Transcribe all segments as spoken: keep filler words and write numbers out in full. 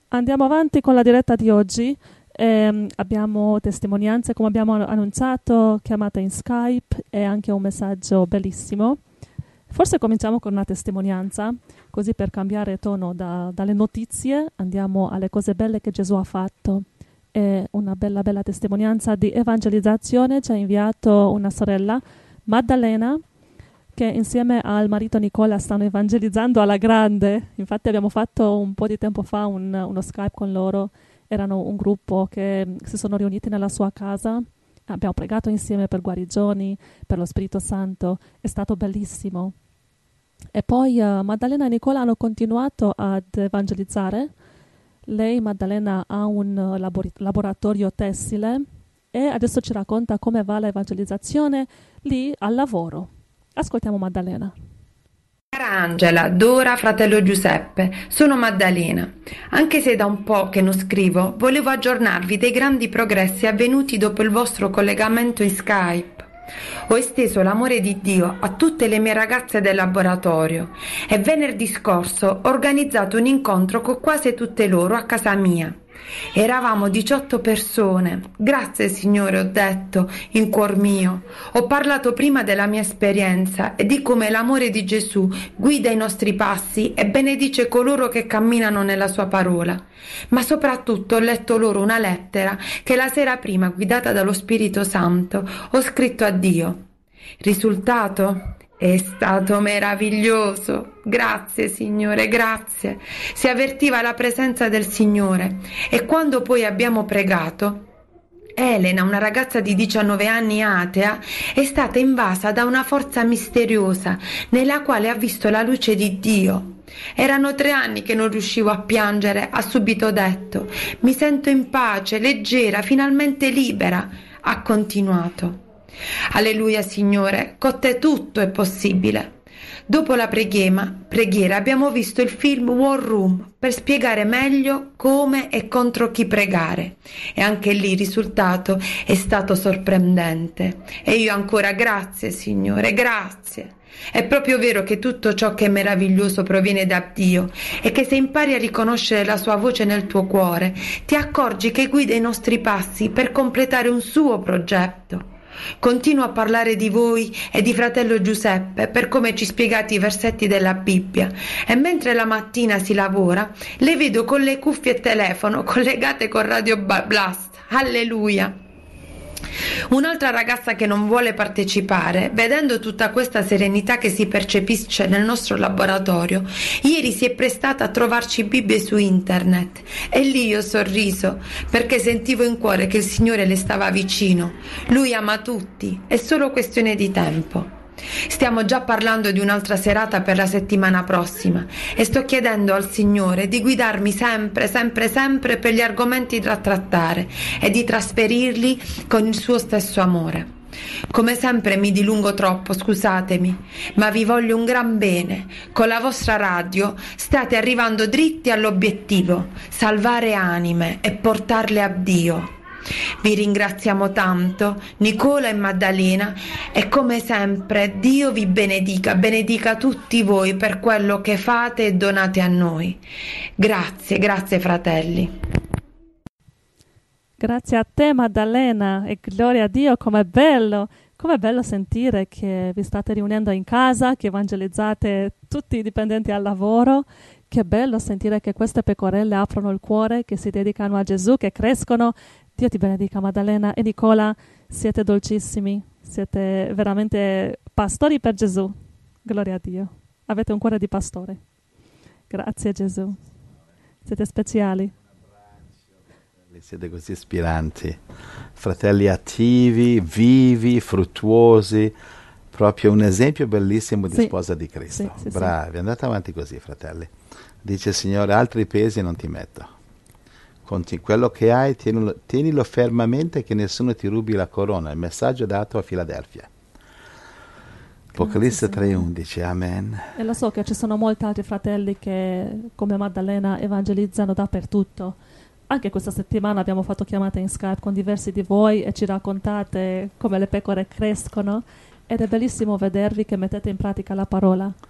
Andiamo avanti con la diretta di oggi. Eh, abbiamo testimonianze, come abbiamo annunciato, chiamate in Skype e anche un messaggio bellissimo. Forse cominciamo con una testimonianza, così per cambiare tono da, dalle notizie andiamo alle cose belle che Gesù ha fatto. È una bella bella testimonianza di evangelizzazione. Ci ha inviato una sorella, Maddalena, che insieme al marito Nicola stanno evangelizzando alla grande. Infatti abbiamo fatto un po' di tempo fa un, uno Skype con loro. Erano un gruppo che si sono riuniti nella sua casa. Abbiamo pregato insieme per guarigioni, per lo Spirito Santo. È stato bellissimo. E poi uh, Maddalena e Nicola hanno continuato ad evangelizzare. Lei, Maddalena, ha un uh, labor- laboratorio tessile e adesso ci racconta come va l'evangelizzazione lì al lavoro. Ascoltiamo Maddalena. Cara Angela, Dora, fratello Giuseppe, sono Maddalena. Anche se da un po' che non scrivo, volevo aggiornarvi dei grandi progressi avvenuti dopo il vostro collegamento in Skype. Ho esteso l'amore di Dio a tutte le mie ragazze del laboratorio e venerdì scorso ho organizzato un incontro con quasi tutte loro a casa mia. Eravamo diciotto persone. Grazie Signore, ho detto in cuor mio. Ho parlato prima della mia esperienza e di come l'amore di Gesù guida i nostri passi e benedice coloro che camminano nella sua parola. Ma soprattutto ho letto loro una lettera che la sera prima, guidata dallo Spirito Santo, ho scritto a Dio. Risultato? È stato meraviglioso. Grazie Signore, grazie. Si avvertiva la presenza del Signore e quando poi abbiamo pregato, Elena, una ragazza di diciannove anni atea, è stata invasa da una forza misteriosa nella quale ha visto la luce di Dio. Erano tre anni che non riuscivo a piangere, ha subito detto: mi sento in pace, leggera, finalmente libera. Ha continuato. Alleluia Signore, con te tutto è possibile. Dopo la preghiera, preghiera abbiamo visto il film War Room per spiegare meglio come e contro chi pregare e anche lì il risultato è stato sorprendente e io ancora grazie Signore, grazie. È proprio vero che tutto ciò che è meraviglioso proviene da Dio e che se impari a riconoscere la sua voce nel tuo cuore ti accorgi che guida i nostri passi per completare un suo progetto. Continuo a parlare di voi e di fratello Giuseppe per come ci spiegate i versetti della Bibbia e mentre la mattina si lavora le vedo con le cuffie e telefono collegate con Radio Blast. Alleluia! Un'altra ragazza che non vuole partecipare, vedendo tutta questa serenità che si percepisce nel nostro laboratorio, ieri si è prestata a trovarci Bibbie su internet e lì io ho sorriso perché sentivo in cuore che il Signore le stava vicino. Lui ama tutti, è solo questione di tempo. Stiamo già parlando di un'altra serata per la settimana prossima e sto chiedendo al Signore di guidarmi sempre, sempre, sempre per gli argomenti da trattare e di trasferirli con il suo stesso amore. Come sempre mi dilungo troppo, scusatemi, ma vi voglio un gran bene. Con la vostra radio state arrivando dritti all'obiettivo, salvare anime e portarle a Dio. Vi ringraziamo tanto, Nicola e Maddalena, e come sempre Dio vi benedica, benedica tutti voi per quello che fate e donate a noi. Grazie, grazie fratelli. Grazie a te Maddalena e gloria a Dio, com'è bello, com'è bello sentire che vi state riunendo in casa, che evangelizzate tutti i dipendenti al lavoro. Che bello sentire che queste pecorelle aprono il cuore, che si dedicano a Gesù, che crescono. Dio ti benedica Maddalena e Nicola, siete dolcissimi, siete veramente pastori per Gesù. Gloria a Dio. Avete un cuore di pastore. Grazie Gesù. Siete speciali. Siete così ispiranti, fratelli attivi, vivi, fruttuosi, proprio un esempio bellissimo di sì. sposa di Cristo. Sì, sì, bravi, sì. Andate avanti così, fratelli. Dice il Signore, altri pesi non ti metto. Conti quello che hai, tienilo, tienilo fermamente che nessuno ti rubi la corona. Il messaggio dato a Filadelfia. Apocalisse tre undici, amen. E lo so che ci sono molti altri fratelli che, come Maddalena, evangelizzano dappertutto. Anche questa settimana abbiamo fatto chiamate in Skype con diversi di voi e ci raccontate come le pecore crescono ed è bellissimo vedervi che mettete in pratica la parola.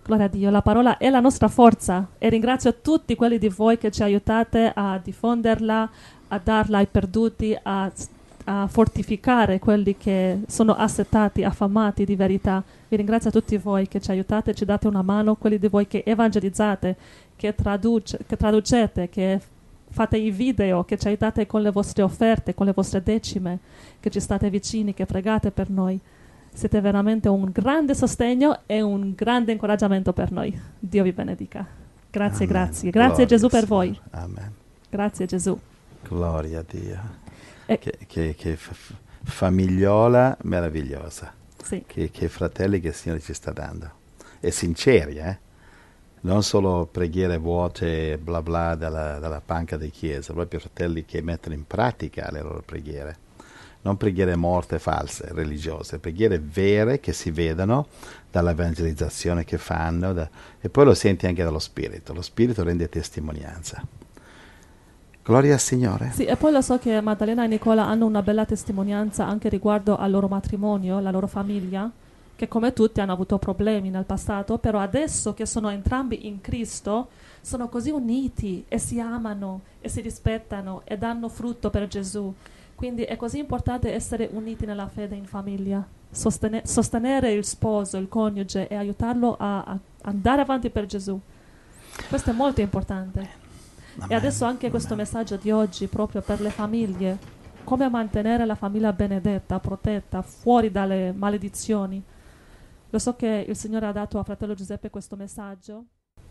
Gloria a Dio, la parola è la nostra forza e ringrazio tutti quelli di voi che ci aiutate a diffonderla, a darla ai perduti, a, a fortificare quelli che sono assetati, affamati di verità. Vi ringrazio a tutti voi che ci aiutate, ci date una mano, quelli di voi che evangelizzate, che, traduce, che traducete, che fate i video, che ci aiutate con le vostre offerte, con le vostre decime, che ci state vicini, che pregate per noi. Siete veramente un grande sostegno e un grande incoraggiamento per noi. Dio vi benedica. Grazie, Amen. grazie. Grazie Gloria Gesù per al voi. Signore. Amen. Grazie Gesù. Gloria a Dio. E- Che, che, che f- famigliola meravigliosa. Sì. Che, che fratelli che il Signore ci sta dando. E sinceri, eh? Non solo preghiere vuote, bla bla, dalla, dalla panca di chiesa, proprio fratelli che mettono in pratica le loro preghiere. Non preghiere morte false, religiose, preghiere vere che si vedano dall'evangelizzazione che fanno, da, e poi lo senti anche dallo Spirito. Lo Spirito rende testimonianza. Gloria al Signore. Sì, e poi lo so che Maddalena e Nicola hanno una bella testimonianza anche riguardo al loro matrimonio, la loro famiglia, che come tutti hanno avuto problemi nel passato, però adesso che sono entrambi in Cristo, sono così uniti e si amano e si rispettano e danno frutto per Gesù. Quindi è così importante essere uniti nella fede in famiglia, sostene- sostenere il sposo, il coniuge e aiutarlo a, a andare avanti per Gesù. Questo è molto importante. Amen. E adesso anche Amen. questo messaggio di oggi proprio per le famiglie, come mantenere la famiglia benedetta, protetta, fuori dalle maledizioni. Lo so che il Signore ha dato a fratello Giuseppe questo messaggio.